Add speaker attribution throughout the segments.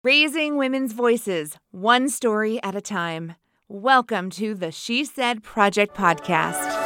Speaker 1: Raising women's voices, one story at a time. Welcome to the She Said Project podcast.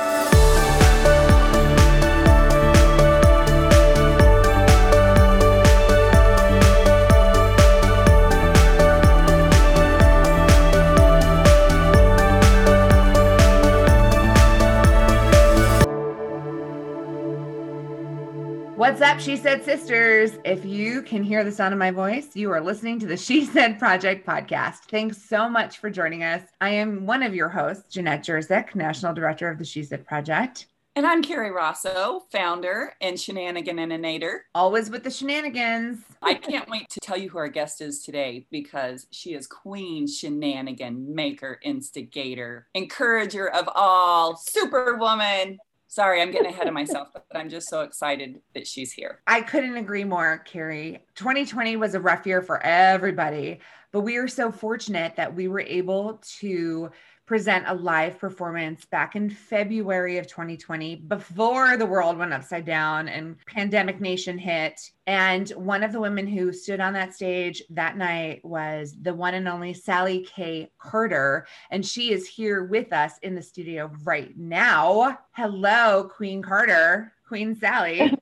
Speaker 1: What's up, She Said sisters? If you can hear the sound of my voice, you are listening to the She Said Project podcast. Thanks so much for joining us. I am one of your hosts, Jeanette Jerzyk, National Director of the She Said Project.
Speaker 2: And I'm Carrie Rosso, founder and shenanigan-inator.
Speaker 1: Always with the shenanigans.
Speaker 2: I can't wait to tell you who our guest is today because she is Queen Shenanigan, maker, instigator, encourager of all, superwoman. Sorry, I'm getting ahead of myself, but I'm just so excited that she's here.
Speaker 1: I couldn't agree more, Carrie. 2020 was a rough year for everybody, but we are so fortunate that we were able to present a live performance back in February of 2020 before the world went upside down and Pandemic Nation hit. And one of the women who stood on that stage that night was the one and only Sally K. Carter. And she is here with us in the studio right now. Hello, Queen Carter, Queen Sally.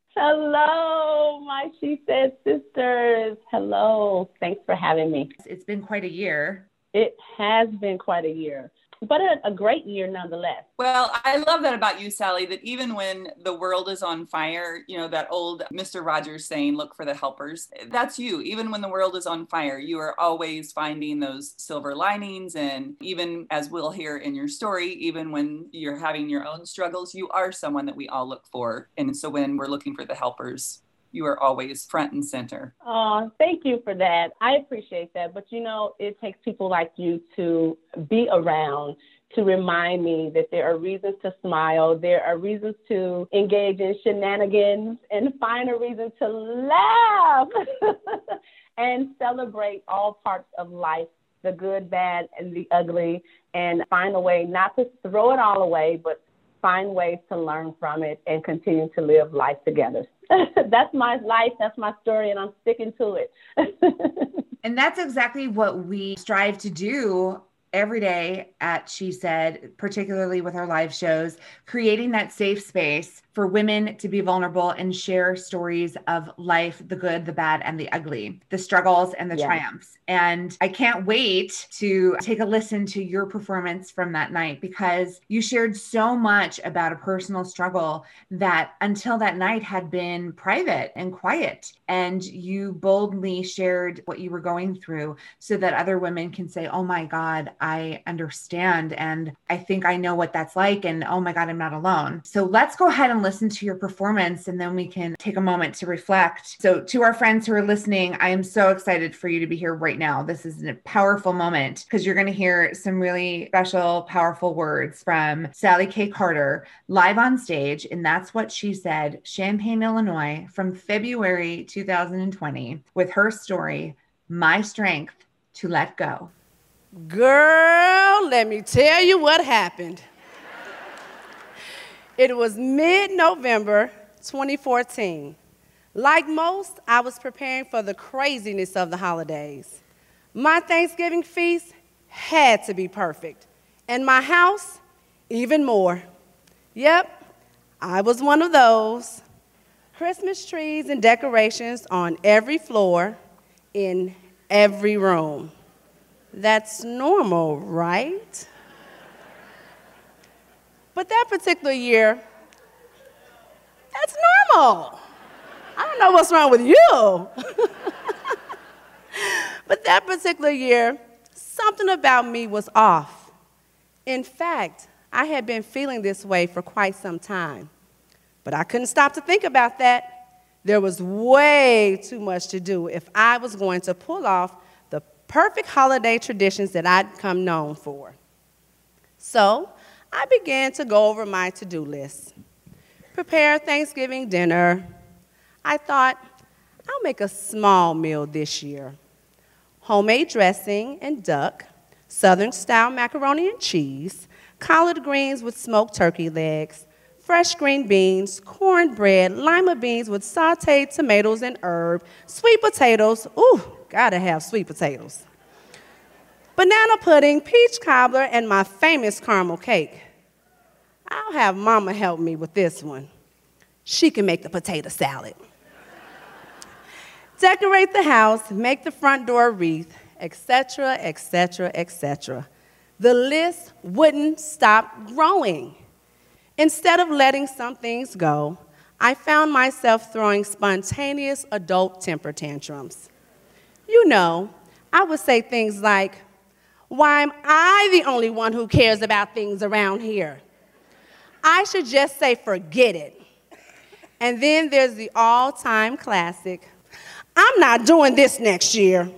Speaker 3: Hello, my She Said sisters. Hello. Thanks for having me.
Speaker 1: It's been quite a year.
Speaker 3: It has been quite a year, but a great year nonetheless.
Speaker 2: Well, I love that about you, Sally, that even when the world is on fire, you know, that old Mr. Rogers saying, look for the helpers, that's you. Even when the world is on fire, you are always finding those silver linings. And even as we'll hear in your story, even when you're having your own struggles, you are someone that we all look for. And so when we're looking for the helpers, you are always front and center.
Speaker 3: Oh, thank you for that. I appreciate that. But, you know, it takes people like you to be around to remind me that there are reasons to smile. There are reasons to engage in shenanigans and find a reason to laugh and celebrate all parts of life, the good, bad, and the ugly, and find a way not to throw it all away, but find ways to learn from it and continue to live life together. That's my life. That's my story, and I'm sticking to it.
Speaker 1: And that's exactly what we strive to do every day at She Said, particularly with our live shows, creating that safe space for women to be vulnerable and share stories of life, the good, the bad, and the ugly, the struggles and the triumphs. And I can't wait to take a listen to your performance from that night because you shared so much about a personal struggle that until that night had been private and quiet. And you boldly shared what you were going through so that other women can say, oh my God, I understand. And I think I know what that's like. And oh my God, I'm not alone. So let's go ahead and listen to your performance and then we can take a moment to reflect. So to our friends who are listening, I am so excited for you to be here right now. This is a powerful moment because you're going to hear some really special, powerful words from Sally K. Carter live on stage. And that's what she said, Champaign, Illinois, from February 2020 with her story, My Strength to Let Go.
Speaker 4: Girl, let me tell you what happened. It was mid-November 2014. Like most, I was preparing for the craziness of the holidays. My Thanksgiving feast had to be perfect, and my house, even more. Yep, I was one of those. Christmas trees and decorations on every floor, in every room. That's normal, right? But that particular year, that's normal. I don't know what's wrong with you. But that particular year, something about me was off. In fact, I had been feeling this way for quite some time. But I couldn't stop to think about that. There was way too much to do if I was going to pull off the perfect holiday traditions that I'd come known for. So I began to go over my to-do list. Prepare Thanksgiving dinner. I thought, I'll make a small meal this year. Homemade dressing and duck, Southern-style macaroni and cheese, collard greens with smoked turkey legs, fresh green beans, cornbread, lima beans with sauteed tomatoes and herb, sweet potatoes, ooh, Gotta have sweet potatoes. Banana pudding, peach cobbler, and my famous caramel cake. I'll have Mama help me with this one. She can make the potato salad. Decorate the house, make the front door a wreath, etc., etc., etc. The list wouldn't stop growing. Instead of letting some things go, I found myself throwing spontaneous adult temper tantrums. You know, I would say things like, "Why am I the only one who cares about things around here? I should just say forget it." And then there's the all-time classic, "I'm not doing this next year."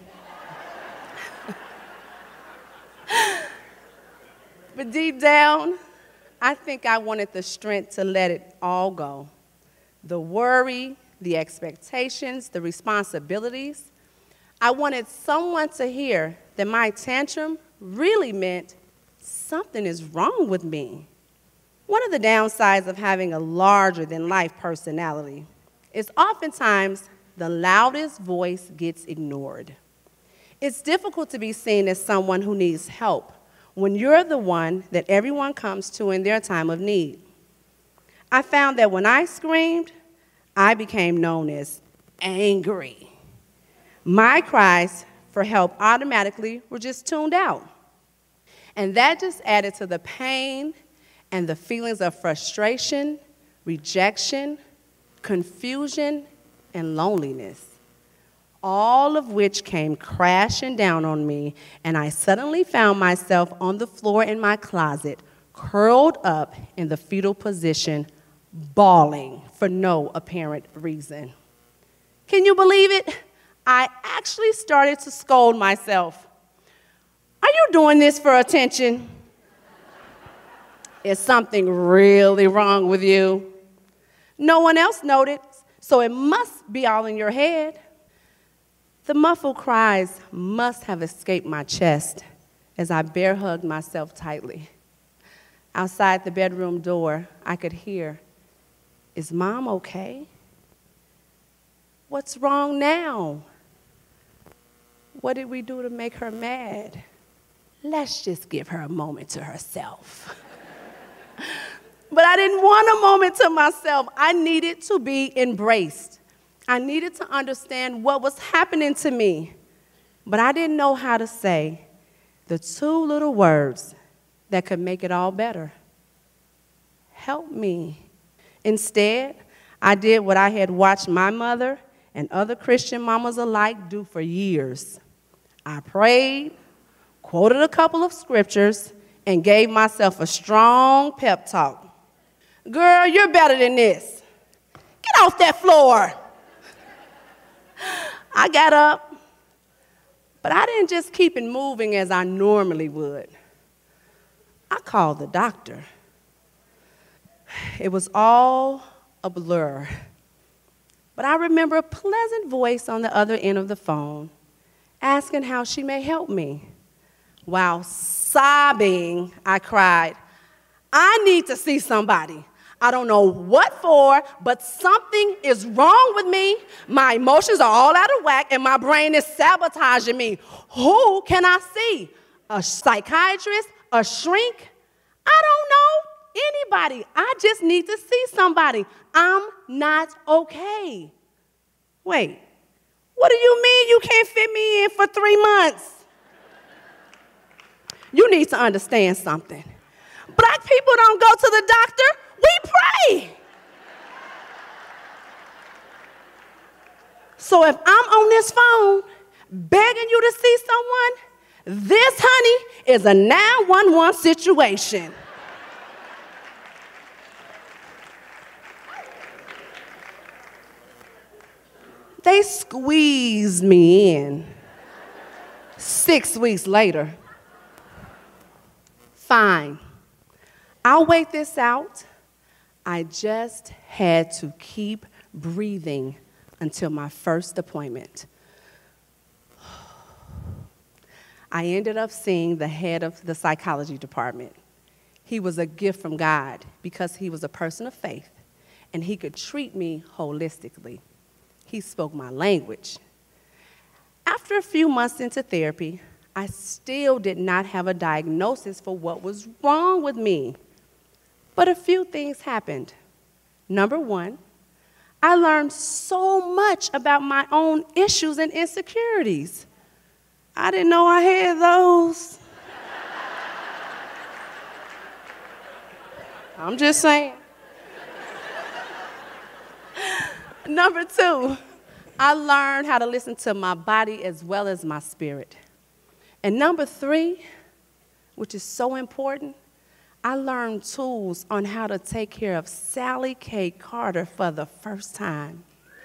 Speaker 4: But deep down, I think I wanted the strength to let it all go. The worry, the expectations, the responsibilities. I wanted someone to hear that my tantrum really meant something is wrong with me. One of the downsides of having a larger-than-life personality is oftentimes the loudest voice gets ignored. It's difficult to be seen as someone who needs help when you're the one that everyone comes to in their time of need. I found that when I screamed, I became known as angry. My cries for help automatically were just tuned out. And that just added to the pain and the feelings of frustration, rejection, confusion, and loneliness, all of which came crashing down on me, and I suddenly found myself on the floor in my closet, curled up in the fetal position, bawling for no apparent reason. Can you believe it? I actually started to scold myself. Are you doing this for attention? Is something really wrong with you? No one else noticed, so it must be all in your head. The muffled cries must have escaped my chest as I bear hugged myself tightly. Outside the bedroom door, I could hear, "Is Mom okay? What's wrong now? What did we do to make her mad? Let's just give her a moment to herself." But I didn't want a moment to myself. I needed to be embraced. I needed to understand what was happening to me. But I didn't know how to say the two little words that could make it all better. Help me. Instead, I did what I had watched my mother and other Christian mamas alike do for years. I prayed, quoted a couple of scriptures, and gave myself a strong pep talk. "Girl, you're better than this. Get off that floor." I got up, but I didn't just keep it moving as I normally would. I called the doctor. It was all a blur, but I remember a pleasant voice on the other end of the phone asking how she may help me. While sobbing, I cried, "I need to see somebody. I don't know what for, but something is wrong with me. My emotions are all out of whack, and my brain is sabotaging me. Who can I see? A psychiatrist? A shrink? I don't know anybody. I just need to see somebody. I'm not okay." Wait, what do you mean you can't fit me in for 3 months? You need to understand something. Black people don't go to the doctor. We pray. So if I'm on this phone begging you to see someone, this, honey, is a 911 situation. They squeezed me in. 6 weeks later. Fine. I'll wait this out. I just had to keep breathing until my first appointment. I ended up seeing the head of the psychology department. He was a gift from God because he was a person of faith, and he could treat me holistically. He spoke my language. After After a few months into therapy, I still did not have a diagnosis for what was wrong with me. But a few things happened. Number one, I learned so much about my own issues and insecurities. I didn't know I had those. I'm just saying. Number two, I learned how to listen to my body as well as my spirit. And number three, which is so important, I learned tools on how to take care of Sally K. Carter for the first time.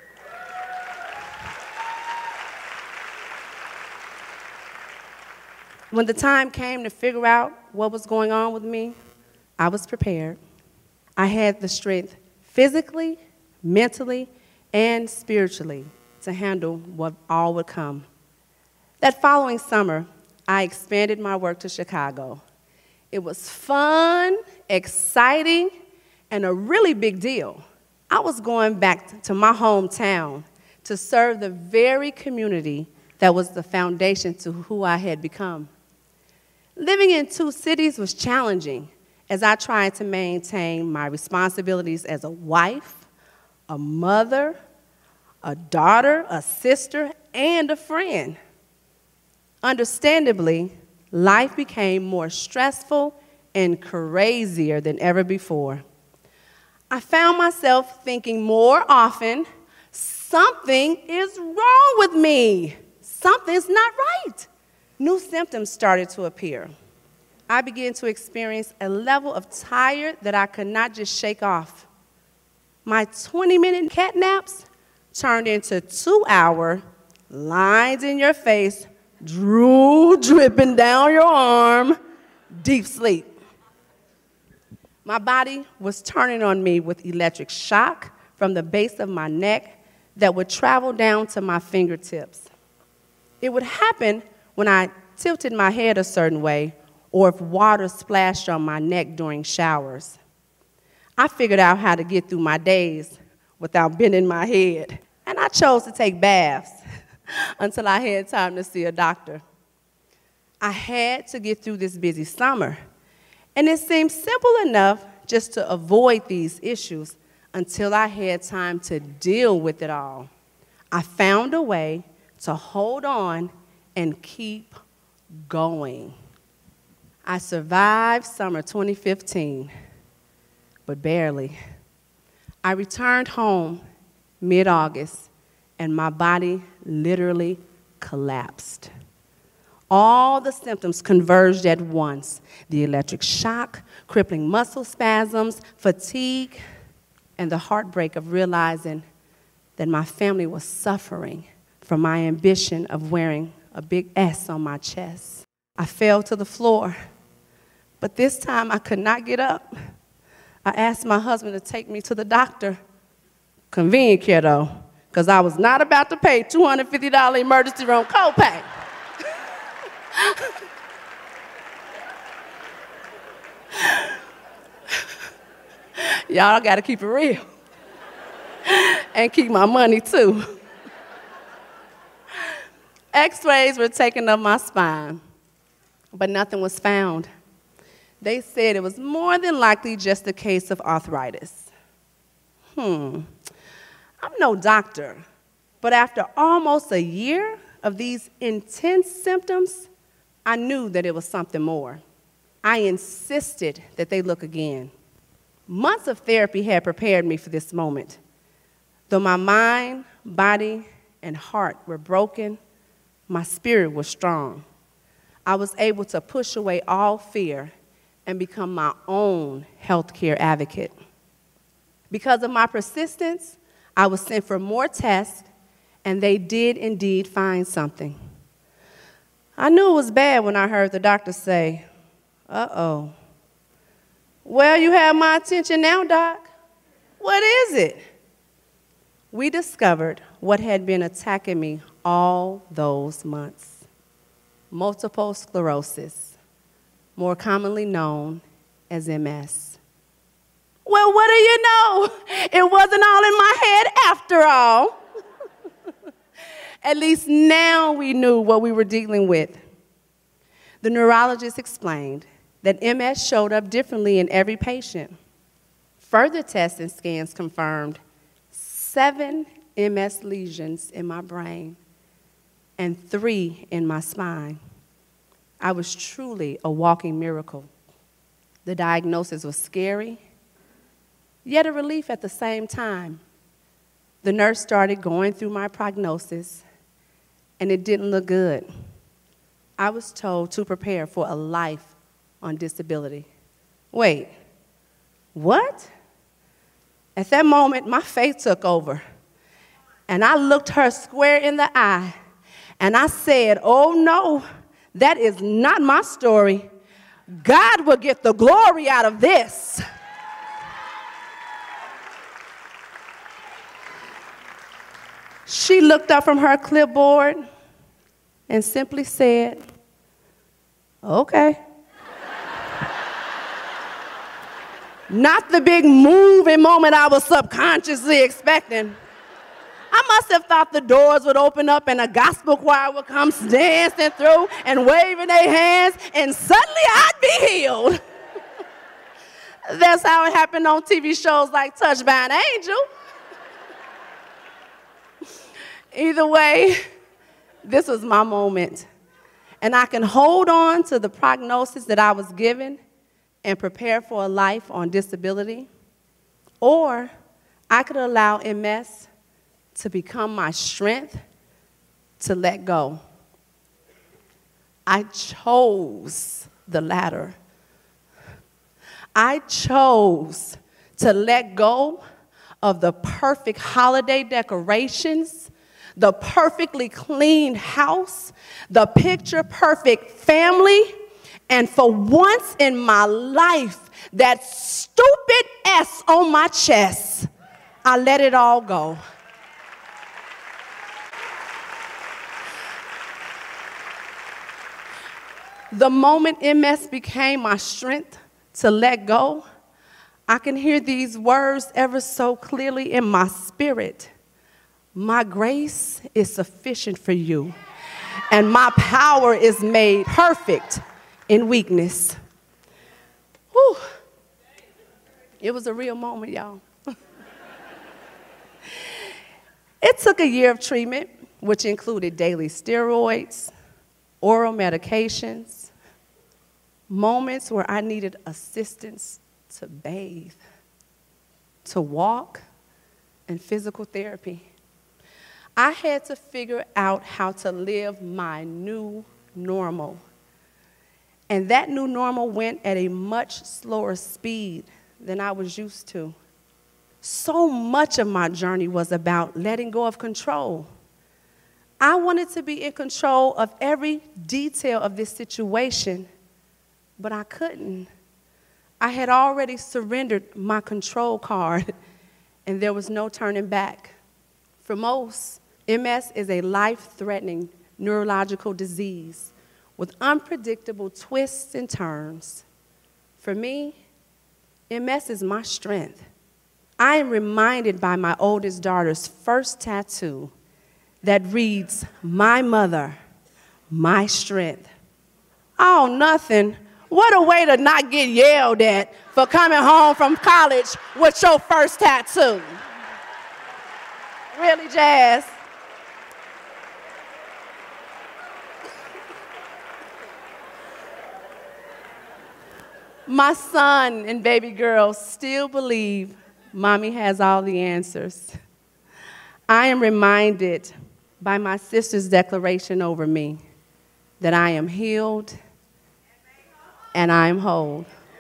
Speaker 4: When the time came to figure out what was going on with me, I was prepared. I had the strength physically, mentally, and spiritually to handle what all would come. That following summer, I expanded my work to Chicago. It was fun, exciting, and a really big deal. I was going back to my hometown to serve the very community that was the foundation to who I had become. Living in two cities was challenging as I tried to maintain my responsibilities as a wife, a mother, a daughter, a sister, and a friend. Understandably, life became more stressful and crazier than ever before. I found myself thinking more often, something is wrong with me. Something's not right. New symptoms started to appear. I began to experience a level of tired that I could not just shake off. My 20-minute cat naps turned into 2-hour, lines in your face, drool dripping down your arm, deep sleep. My body was turning on me with electric shock from the base of my neck that would travel down to my fingertips. It would happen when I tilted my head a certain way or if water splashed on my neck during showers. I figured out how to get through my days without bending my head, and I chose to take baths until I had time to see a doctor. I had to get through this busy summer, and it seemed simple enough just to avoid these issues until I had time to deal with it all. I found a way to hold on and keep going. I survived summer 2015, but barely. I returned home mid-August, and my body literally collapsed. All the symptoms converged at once: the electric shock, crippling muscle spasms, fatigue, and the heartbreak of realizing that my family was suffering from my ambition of wearing a big S on my chest. I fell to the floor, but this time I could not get up. I asked my husband to take me to the doctor. Convenient care, though, because I was not about to pay $250 emergency room copay. Y'all got to keep it real and keep my money, too. X-rays were taken of my spine, but nothing was found. They said it was more than likely just a case of arthritis. I'm no doctor, but after almost a year of these intense symptoms, I knew that it was something more. I insisted that they look again. Months of therapy had prepared me for this moment. Though my mind, body, and heart were broken, my spirit was strong. I was able to push away all fear and become my own healthcare advocate. Because of my persistence, I was sent for more tests, and they did indeed find something. I knew it was bad when I heard the doctor say, "Uh-oh." "Well, you have my attention now, Doc. What is it?" We discovered what had been attacking me all those months: multiple sclerosis, more commonly known as MS. Well, what do you know? It wasn't all in my head after all. At least now we knew what we were dealing with. The neurologist explained that MS showed up differently in every patient. Further tests and scans confirmed 7 MS lesions in my brain and 3 in my spine. I was truly a walking miracle. The diagnosis was scary, yet a relief at the same time. The nurse started going through my prognosis, and it didn't look good. I was told to prepare for a life on disability. Wait, what? At that moment, my faith took over, and I looked her square in the eye, and I said, oh no, that is not my story. God will get the glory out of this. She looked up from her clipboard and simply said, okay. Not the big moving moment I was subconsciously expecting. I must have thought the doors would open up and a gospel choir would come dancing through and waving their hands, and suddenly I'd be healed. That's how it happened on TV shows like Touched by an Angel. Either way, this was my moment. And I can hold on to the prognosis that I was given and prepare for a life on disability, or I could allow MS to become my strength to let go. I chose the latter. I chose to let go of the perfect holiday decorations, the perfectly clean house, the picture-perfect family, and for once in my life, that stupid S on my chest, I let it all go. The moment MS became my strength to let go, I can hear these words ever so clearly in my spirit. My grace is sufficient for you, and my power is made perfect in weakness. Whew. It was a real moment, y'all. It took a year of treatment, which included daily steroids, oral medications, moments where I needed assistance to bathe, to walk, and physical therapy. I had to figure out how to live my new normal. And that new normal went at a much slower speed than I was used to. So much of my journey was about letting go of control. I wanted to be in control of every detail of this situation, but I couldn't. I had already surrendered my control card, and there was no turning back. For most, MS is a life-threatening neurological disease with unpredictable twists and turns. For me, MS is my strength. I am reminded by my oldest daughter's first tattoo that reads, "My mother, my strength." Oh, nothing. What a way to not get yelled at for coming home from college with your first tattoo. Really, Jazz? My son and baby girl still believe Mommy has all the answers. I am reminded by my sister's declaration over me that I am healed and I am whole.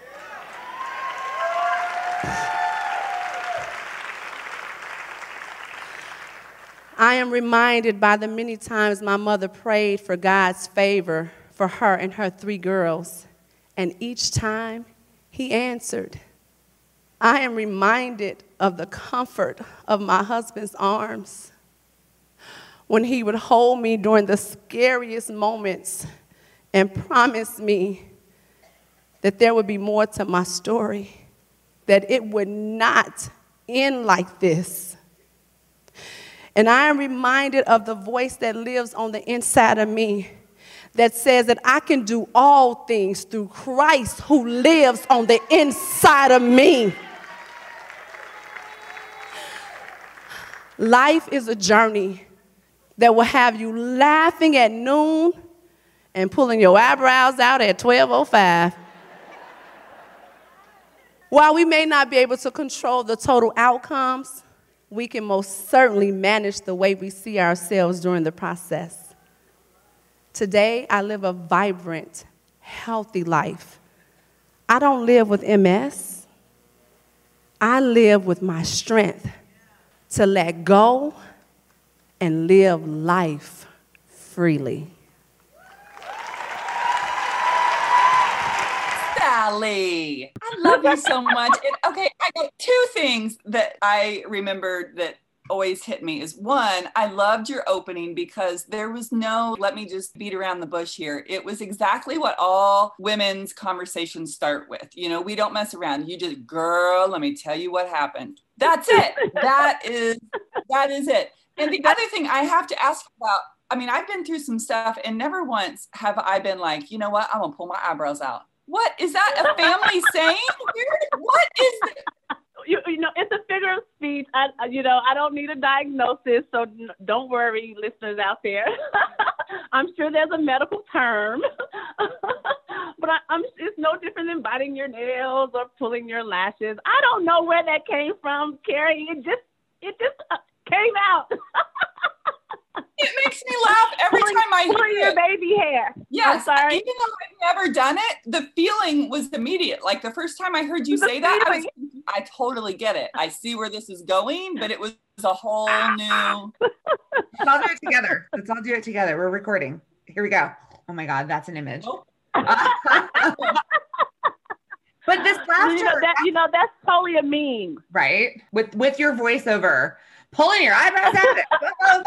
Speaker 4: I am reminded by the many times my mother prayed for God's favor for her and her 3 girls, and each time he answered. I am reminded of the comfort of my husband's arms when he would hold me during the scariest moments and promise me that there would be more to my story, that it would not end like this. And I am reminded of the voice that lives on the inside of me that says that I can do all things through Christ who lives on the inside of me. Life is a journey that will have you laughing at noon and pulling your eyebrows out at 12:05. While we may not be able to control the total outcomes, we can most certainly manage the way we see ourselves during the process. Today, I live a vibrant, healthy life. I don't live with MS. I live with my strength to let go and live life freely.
Speaker 2: Sally, I love you so much. Okay, I got two things that I remembered that always hit me is one, I loved your opening because there was no, let me just beat around the bush here. It was exactly what all women's conversations start with. You know, we don't mess around. You just, girl, let me tell you what happened. That's it. That is it. And the other thing I have to ask about, I mean, I've been through some stuff and never once have I been like, you know what, I'm gonna pull my eyebrows out. What is that a family saying? What is it?
Speaker 3: You know, it's a figure of speech. I don't need a diagnosis, so don't worry, listeners out there. I'm sure there's a medical term, but it's no different than biting your nails or pulling your lashes. I don't know where that came from, Carrie. It just came out.
Speaker 2: It makes me laugh every time I hear
Speaker 3: your baby hair.
Speaker 2: Yes,
Speaker 3: I'm sorry.
Speaker 2: Even though I've never done it, the feeling was immediate. Like the first time I heard you say that, I totally get it. I see where this is going, but it was a whole new.
Speaker 1: Let's all do it together. Let's all do it together. We're recording. Here we go. Oh my God, that's an image. Oh. But this laughter,
Speaker 3: that's totally a meme,
Speaker 1: right? With your voiceover. Pulling your eyebrows out.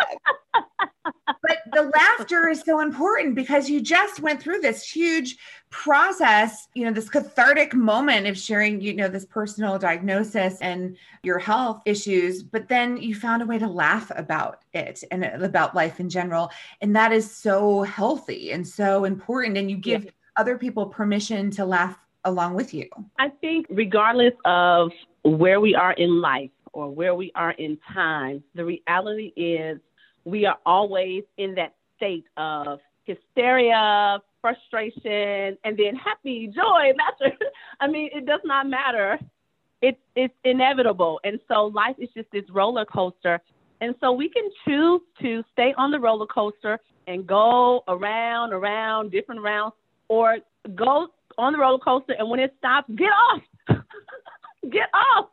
Speaker 1: But the laughter is so important because you just went through this huge process, this cathartic moment of sharing, this personal diagnosis and your health issues, but then you found a way to laugh about it and about life in general. And that is so healthy and so important. And you give other people permission to laugh along with you.
Speaker 3: I think regardless of where we are in life, or where we are in time, the reality is we are always in that state of hysteria, frustration, and then happy, joy, laughter. I mean, it does not matter. It's inevitable. And so life is just this roller coaster. And so we can choose to stay on the roller coaster and go around different rounds, or go on the roller coaster, and when it stops, get off. Get off,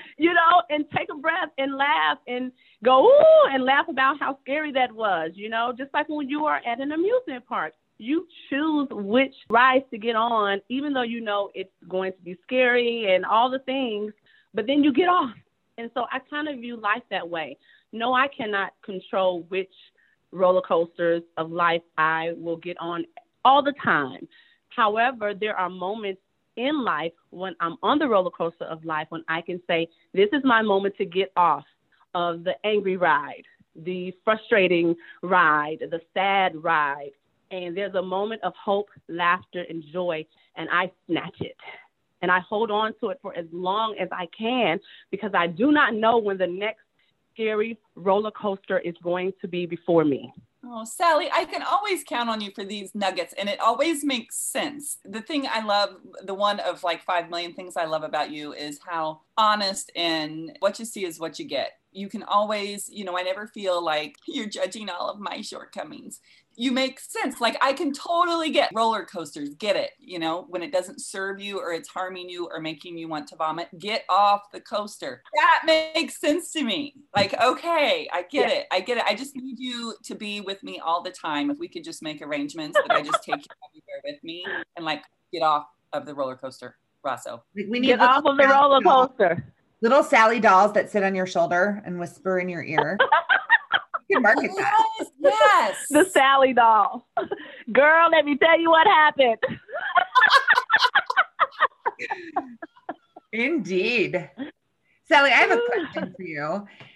Speaker 3: and take a breath and laugh and go, ooh, and laugh about how scary that was, just like when you are at an amusement park. You choose which rides to get on, even though it's going to be scary and all the things, but then you get off. And so I kind of view life that way. No, I cannot control which roller coasters of life I will get on all the time. However, there are moments in life when I'm on the roller coaster of life, when I can say, this is my moment to get off of the angry ride, the frustrating ride, the sad ride. And there's a moment of hope, laughter, and joy, and I snatch it. And I hold on to it for as long as I can, because I do not know when the next scary roller coaster is going to be before me.
Speaker 2: Oh, Sally, I can always count on you for these nuggets, and it always makes sense. The thing I love, the one of like 5 million things I love about you is how honest and what you see is what you get. You can always, I never feel like you're judging all of my shortcomings. You make sense. Like I can totally get roller coasters, get it, when it doesn't serve you or it's harming you or making you want to vomit, get off the coaster. That makes sense to me. Like, okay, I get it. I just need you to be with me all the time. If we could just make arrangements that I just take you everywhere with me and like get off of the roller coaster, Rosso.
Speaker 1: We need
Speaker 3: get off of the roller coaster.
Speaker 1: Little Sally dolls that sit on your shoulder and whisper in your ear. You can market that.
Speaker 2: Yes.
Speaker 3: The Sally doll. Girl, let me tell you what happened.
Speaker 1: Indeed. Sally, I have a question for you.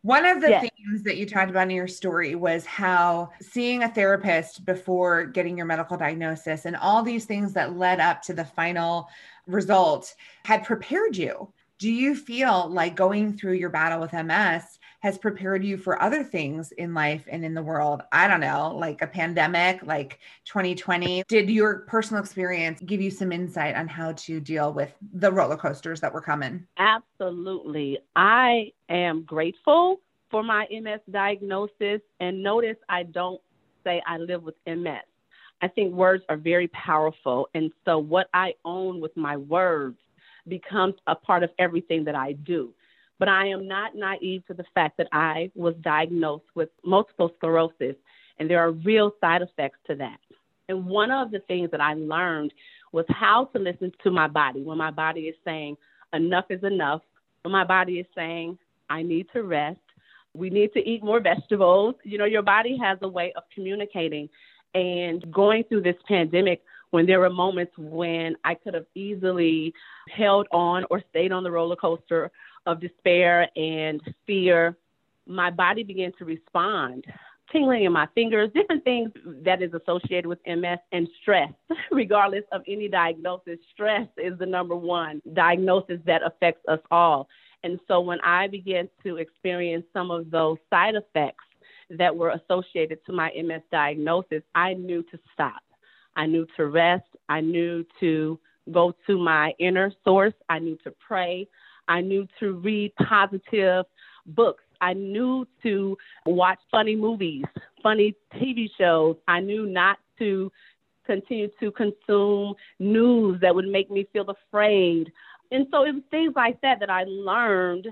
Speaker 1: One of the
Speaker 3: Yes.
Speaker 1: things that you talked about in your story was how seeing a therapist before getting your medical diagnosis and all these things that led up to the final result had prepared you. Do you feel like going through your battle with MS has prepared you for other things in life and in the world? I don't know, like a pandemic, like 2020. Did your personal experience give you some insight on how to deal with the roller coasters that were coming?
Speaker 3: Absolutely. I am grateful for my MS diagnosis. And notice I don't say I live with MS. I think words are very powerful. And so what I own with my words becomes a part of everything that I do. But I am not naive to the fact that I was diagnosed with multiple sclerosis, and there are real side effects to that. And one of the things that I learned was how to listen to my body when my body is saying enough is enough, when my body is saying I need to rest, we need to eat more vegetables. You know, your body has a way of communicating. And going through this pandemic, when there were moments when I could have easily held on or stayed on the roller coaster of despair and fear, my body began to respond. Tingling in my fingers, different things that is associated with MS, and stress. Regardless of any diagnosis, stress is the number one diagnosis that affects us all. And so when I began to experience some of those side effects that were associated to my MS diagnosis, I knew to stop. I knew to rest. I knew to go to my inner source. I knew to pray. I knew to read positive books. I knew to watch funny movies, funny TV shows. I knew not to continue to consume news that would make me feel afraid. And so it was things like that that I learned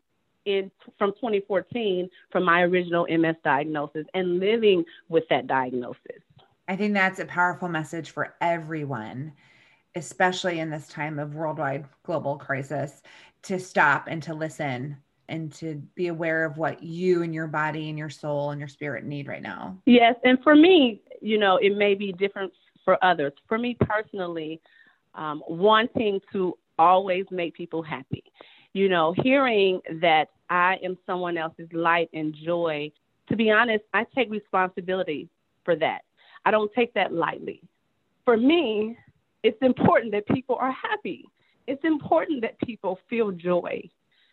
Speaker 3: from 2014 from my original MS diagnosis and living with that diagnosis.
Speaker 1: I think that's a powerful message for everyone, especially in this time of worldwide global crisis, to stop and to listen and to be aware of what you and your body and your soul and your spirit need right now.
Speaker 3: Yes. And for me, you know, it may be different for others. For me personally, wanting to always make people happy, you know, hearing that I am someone else's light and joy. To be honest, I take responsibility for that. I don't take that lightly. For me, it's important that people are happy. It's important that people feel joy.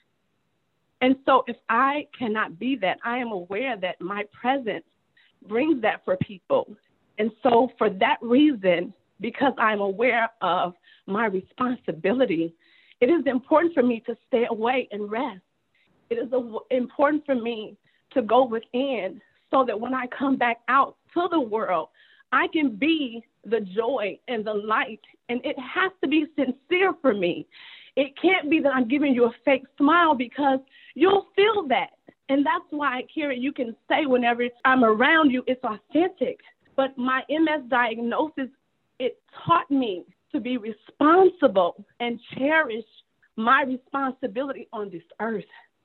Speaker 3: And so if I cannot be that, I am aware that my presence brings that for people. And so for that reason, because I'm aware of my responsibility, it is important for me to stay away and rest. It is important for me to go within so that when I come back out to the world, I can be the joy and the light. And it has to be sincere for me. It can't be that I'm giving you a fake smile, because you'll feel that. And that's why, Kira, you can say whenever I'm around you, it's authentic. But my MS diagnosis, it taught me to be responsible and cherish my responsibility on this earth.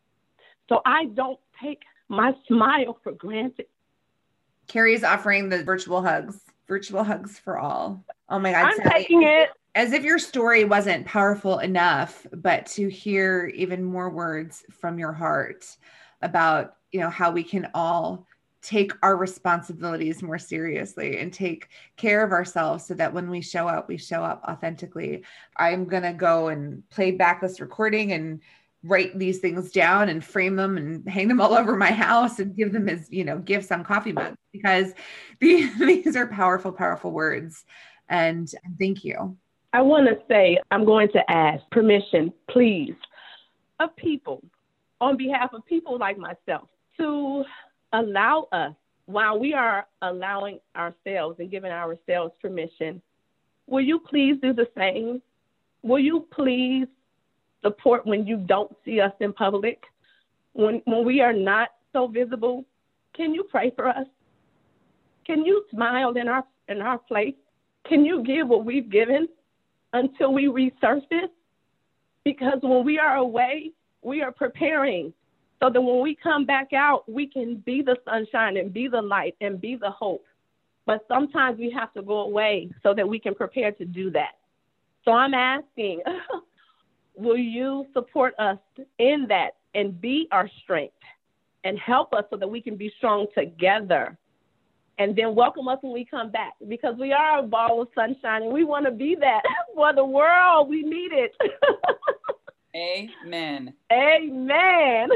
Speaker 3: So I don't take my smile for granted.
Speaker 1: Carrie's offering the virtual hugs for all. Oh my God.
Speaker 3: I'm taking it.
Speaker 1: As if your story wasn't powerful enough, but to hear even more words from your heart about, you know, how we can all take our responsibilities more seriously and take care of ourselves so that when we show up authentically. I'm going to go and play back this recording and write these things down and frame them and hang them all over my house and give them as, you know, gifts on coffee mugs, because these are powerful, powerful words. And thank you.
Speaker 3: I want to say, I'm going to ask permission, please, of people, on behalf of people like myself, to allow us, while we are allowing ourselves and giving ourselves permission, will you please do the same? Will you please support when you don't see us in public, when we are not so visible? Can you pray for us? Can you smile in our place? Can you give what we've given until we resurface? Because when we are away, we are preparing so that when we come back out, we can be the sunshine and be the light and be the hope. But sometimes we have to go away so that we can prepare to do that. So I'm asking, will you support us in that and be our strength and help us so that we can be strong together. And then welcome us when we come back, because we are a ball of sunshine and we want to be that for the world. We need it.
Speaker 2: Amen.
Speaker 3: Amen.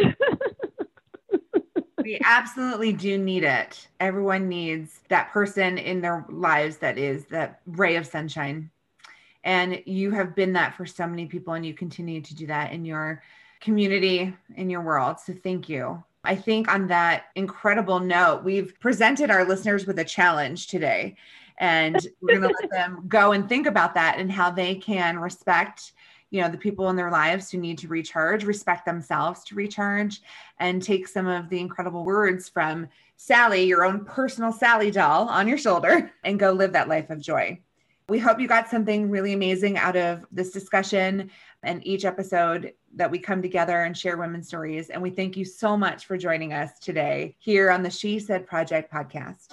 Speaker 1: We absolutely do need it. Everyone needs that person in their lives that is that ray of sunshine. And you have been that for so many people, and you continue to do that in your community, in your world. So thank you. I think on that incredible note, we've presented our listeners with a challenge today, and we're going to let them go and think about that and how they can respect, the people in their lives who need to recharge, respect themselves to recharge, and take some of the incredible words from Sally, your own personal Sally doll, on your shoulder, and go live that life of joy. We hope you got something really amazing out of this discussion and each episode that we come together and share women's stories. And we thank you so much for joining us today here on the She Said Project podcast.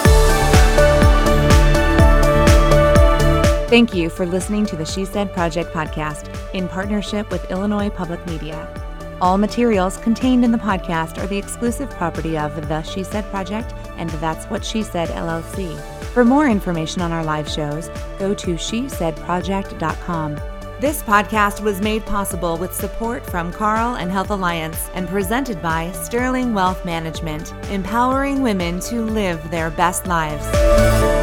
Speaker 1: Thank you for listening to the She Said Project podcast in partnership with Illinois Public Media. All materials contained in the podcast are the exclusive property of the She Said Project and That's What She Said, LLC. For more information on our live shows, go to shesaidproject.com. This podcast was made possible with support from Carle and Health Alliance and presented by Sterling Wealth Management, empowering women to live their best lives.